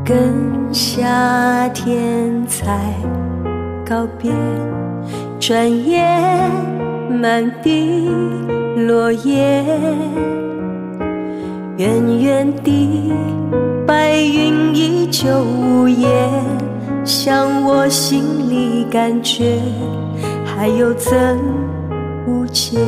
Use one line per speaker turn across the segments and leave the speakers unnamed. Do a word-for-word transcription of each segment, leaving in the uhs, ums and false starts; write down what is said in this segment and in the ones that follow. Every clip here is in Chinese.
跟夏天才告别，转眼满地落叶，远远地白云依旧无言，像我心里感觉还有增无减。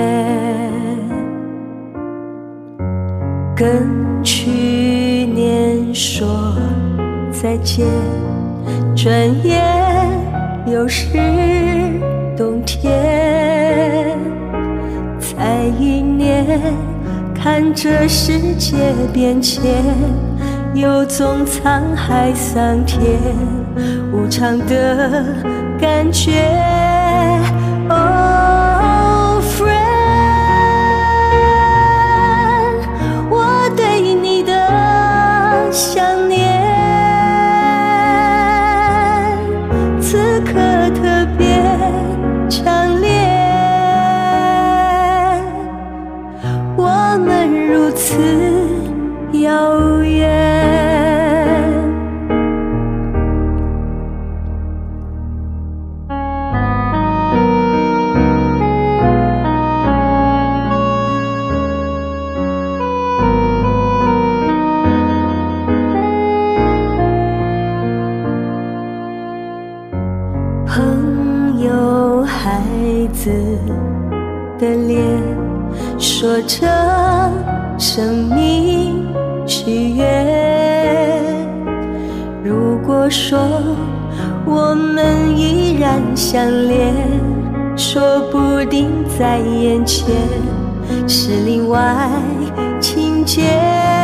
跟去年说再见，转眼又是冬天。再一年，看这世界变迁，有种沧海桑田无常的感觉。Oh friend， 我对你的想念此刻特别强烈，我们如此遥远。朋友孩子的脸，说着生命喜悦。如果说我们依然相恋，说不定在眼前是另外情节。